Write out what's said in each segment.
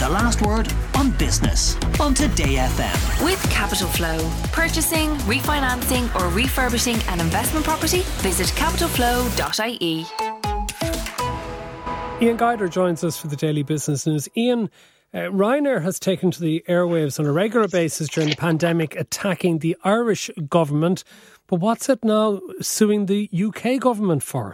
last word on business on Today FM. With Capital Flow. Purchasing, refinancing or refurbishing an investment property? Visit capitalflow.ie. Ian Guider joins us for the Daily Business News. Ian, Ryanair has taken to the airwaves on a regular basis during the pandemic, attacking the Irish government. But what's it now suing the UK government for?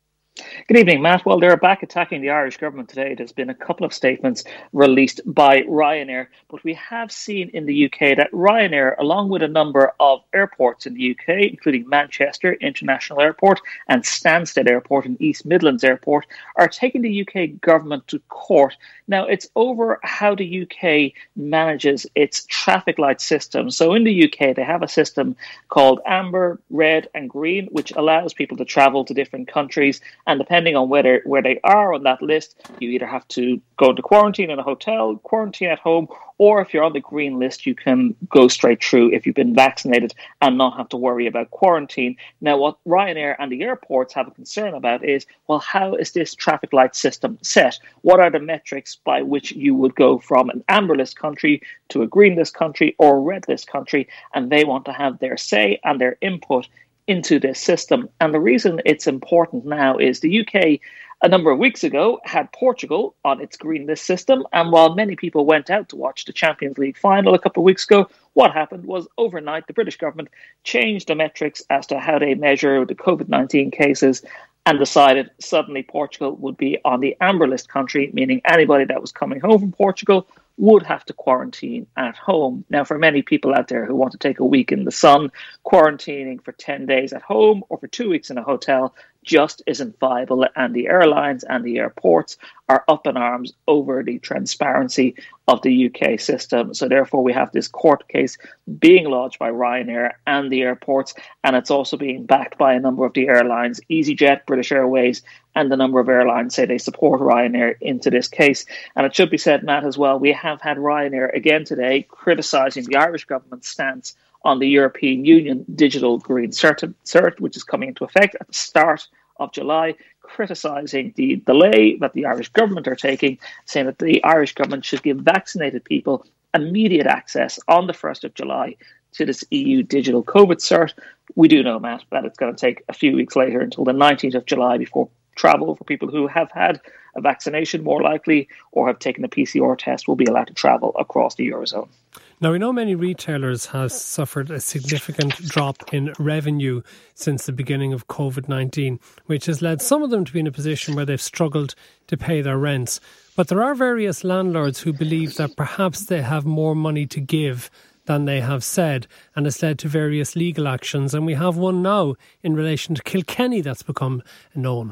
Good evening, Matt. Well, they're back attacking the Irish government today. There's been a couple of statements released by Ryanair, but we have seen in the UK that Ryanair, along with a number of airports in the UK, including Manchester International Airport and Stansted Airport and East Midlands Airport, are taking the UK government to court. Now, it's over how the UK manages its traffic light system. So in the UK, they have a system called Amber, Red and Green, which allows people to travel to different countries. And depending on where they are on that list, you either have to go into quarantine in a hotel, quarantine at home, or if you're on the green list, you can go straight through if you've been vaccinated and not have to worry about quarantine. Now, what Ryanair and the airports have a concern about is, well, how is this traffic light system set? What are the metrics by which you would go from an amber list country to a green list country or a red list country? And they want to have their say and their input into this system. And the reason it's important now is the UK, a number of weeks ago, had Portugal on its green list system. And while many people went out to watch the Champions League final a couple of weeks ago, what happened was overnight the British government changed the metrics as to how they measure the COVID-19 cases and decided suddenly Portugal would be on the amber list country, meaning anybody that was coming home from Portugal would have to quarantine at home. Now, for many people out there who want to take a week in the sun, quarantining for 10 days at home or for 2 weeks in a hotel just isn't viable, and the airlines and the airports are up in arms over the transparency of the UK system. So therefore we have this court case being lodged by Ryanair and the airports, and it's also being backed by a number of the airlines, EasyJet, British Airways, and a number of airlines say they support Ryanair into this case. And it should be said, Matt, as well, we have had Ryanair again today criticising the Irish government's stance on the European Union Digital Green Cert, which is coming into effect at the start of July, criticising the delay that the Irish government are taking, saying that the Irish government should give vaccinated people immediate access on the 1st of July to this EU Digital COVID Cert. We do know, Matt, that it's going to take a few weeks later until the 19th of July before travel for people who have had a vaccination, more likely, or have taken a PCR test, will be allowed to travel across the Eurozone. Now, we know many retailers have suffered a significant drop in revenue since the beginning of COVID-19, which has led some of them to be in a position where they've struggled to pay their rents. But there are various landlords who believe that perhaps they have more money to give than they have said, and it's led to various legal actions. And we have one now in relation to Kilkenny that's become known.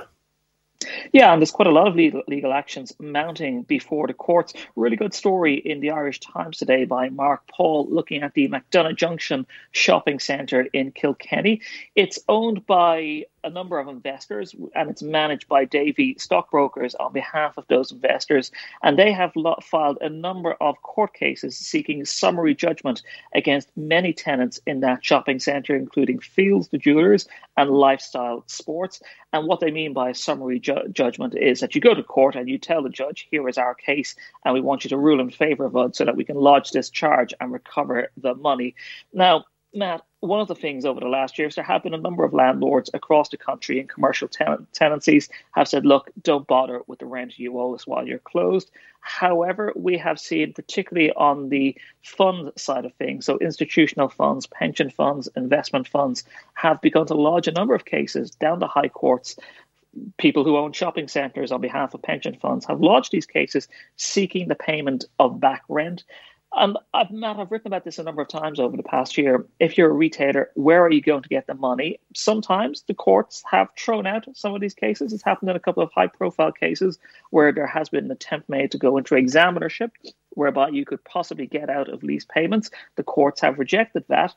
Yeah, and there's quite a lot of legal actions mounting before the courts. Really good story in the Irish Times today by Mark Paul looking at the McDonagh Junction shopping centre in Kilkenny. It's owned by a number of investors and it's managed by Davy stockbrokers on behalf of those investors. And they have filed a number of court cases seeking summary judgment against many tenants in that shopping centre, including Fields, the jewellers, and Lifestyle Sports. And what they mean by summary judgment is that you go to court and you tell the judge, here is our case, and we want you to rule in favour of us so that we can lodge this charge and recover the money. Now, Matt, one of the things over the last year is there have been a number of landlords across the country in commercial tenancies have said, look, don't bother with the rent you owe us while you're closed. However, we have seen, particularly on the fund side of things, so institutional funds, pension funds, investment funds, have begun to lodge a number of cases down the high courts. People who own shopping centres on behalf of pension funds have lodged these cases seeking the payment of back rent. Matt, I've written about this a number of times over the past year. If you're a retailer, where are you going to get the money? Sometimes the courts have thrown out some of these cases. It's happened in a couple of high-profile cases where there has been an attempt made to go into examinership, whereby you could possibly get out of lease payments. The courts have rejected that.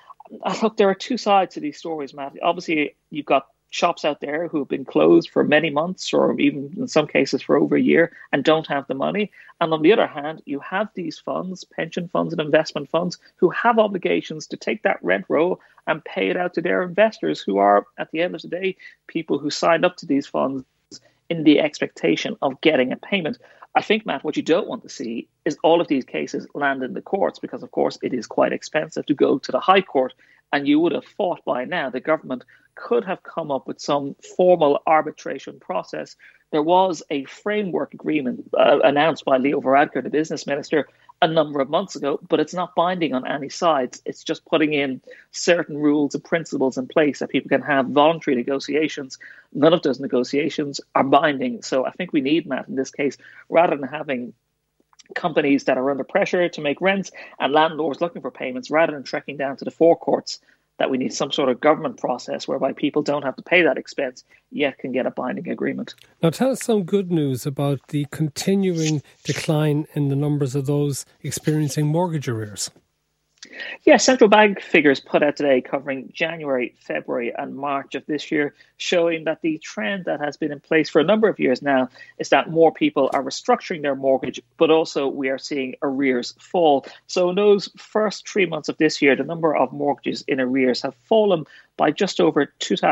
Look, there are two sides to these stories, Matt. Obviously, you've got shops out there who have been closed for many months or even in some cases for over a year and don't have the money. And on the other hand, you have these funds, pension funds and investment funds, who have obligations to take that rent roll and pay it out to their investors, who are, at the end of the day, people who signed up to these funds in the expectation of getting a payment. I think, Matt, what you don't want to see is all of these cases land in the courts because, of course, it is quite expensive to go to the High Court. And you would have thought by now the government could have come up with some formal arbitration process. There was a framework agreement announced by Leo Varadkar, the business minister, a number of months ago, but it's not binding on any sides. It's just putting in certain rules and principles in place that people can have voluntary negotiations. None of those negotiations are binding. So I think we need, Matt, in this case, rather than having companies that are under pressure to make rents and landlords looking for payments, rather than trekking down to the forecourts, that we need some sort of government process whereby people don't have to pay that expense, yet can get a binding agreement. Now tell us some good news about the continuing decline in the numbers of those experiencing mortgage arrears. Yeah, central bank figures put out today covering January, February and March of this year, showing that the trend that has been in place for a number of years now is that more people are restructuring their mortgage, but also we are seeing arrears fall. So in those first 3 months of this year, the number of mortgages in arrears have fallen by just over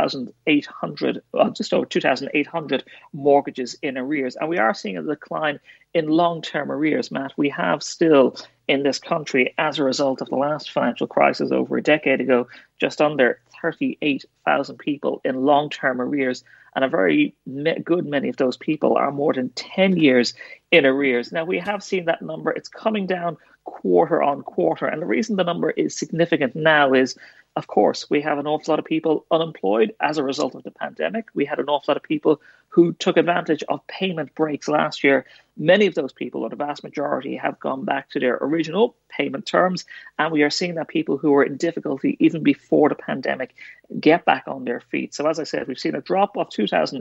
2,800 mortgages in arrears. And we are seeing a decline in long-term arrears, Matt. We have still in this country, as a result of the last financial crisis over a decade ago, just under 38,000 people in long-term arrears. And a very good many of those people are more than 10 years in arrears. Now, we have seen that number. It's coming down quarter on quarter. And the reason the number is significant now is, of course, we have an awful lot of people unemployed as a result of the pandemic. We had an awful lot of people who took advantage of payment breaks last year. Many of those people, or the vast majority, have gone back to their original payment terms. And we are seeing that people who were in difficulty even before the pandemic get back on their feet. So as I said, we've seen a drop of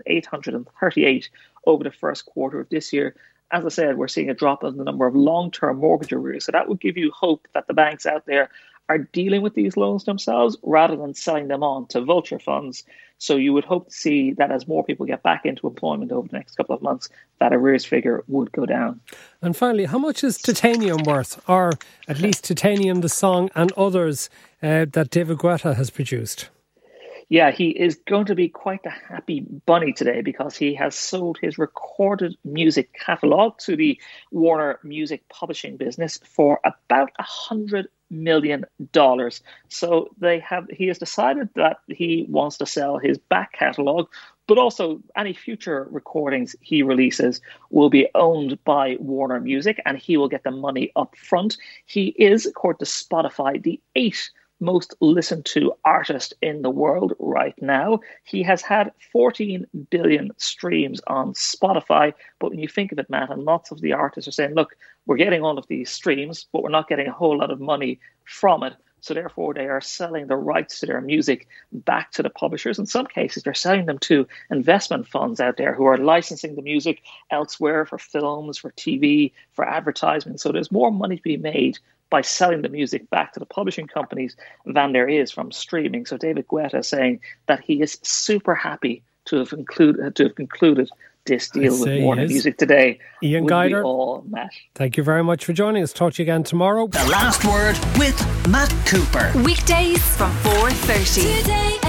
2,838 over the first quarter of this year. As I said, we're seeing a drop in the number of long-term mortgage arrears. So that would give you hope that the banks out there are dealing with these loans themselves rather than selling them on to vulture funds. So you would hope to see that as more people get back into employment over the next couple of months, that arrears figure would go down. And finally, how much is Titanium worth, or at least Titanium the song and others that David Guetta has produced? Yeah, he is going to be quite the happy bunny today because he has sold his recorded music catalogue to the Warner Music Publishing business for about $100 million. So he has decided that he wants to sell his back catalogue, but also any future recordings he releases will be owned by Warner Music and he will get the money up front. He is, according to Spotify, the 8th most listened to artist in the world right now. He has had 14 billion streams on Spotify. But when you think of it, Matt, and lots of the artists are saying, look, we're getting all of these streams, but we're not getting a whole lot of money from it. So therefore, they are selling the rights to their music back to the publishers. In some cases, they're selling them to investment funds out there who are licensing the music elsewhere for films, for TV, for advertisement. So there's more money to be made by selling the music back to the publishing companies than there is from streaming. So David Guetta is saying that he is super happy to have concluded this deal with Warner Music today. Ian Guider, thank you very much for joining us. Talk to you again tomorrow. The Last Word with Matt Cooper. Weekdays from 4:30.